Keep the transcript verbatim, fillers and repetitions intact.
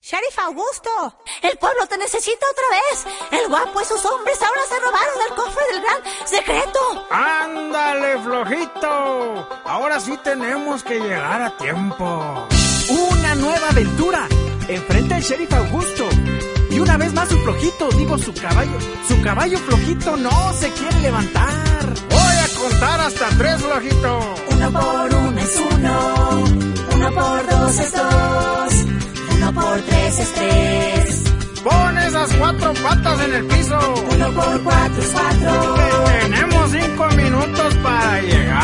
Sheriff Augusto, el pueblo te necesita otra vez. El guapo y sus hombres ahora se robaron el cofre del gran secreto. ¡Ándale, flojito! Ahora sí tenemos que llegar a tiempo. ¡Una nueva aventura! Enfrenta al Sheriff Augusto. Y una vez más su flojito, digo su caballo. Su caballo flojito no se quiere levantar. Voy a contar hasta tres, flojito. Uno por uno es uno. Uno por dos es dos. Uno por tres es tres. Pon esas cuatro patas en el piso. Uno por cuatro es cuatro. Tenemos cinco minutos para llegar.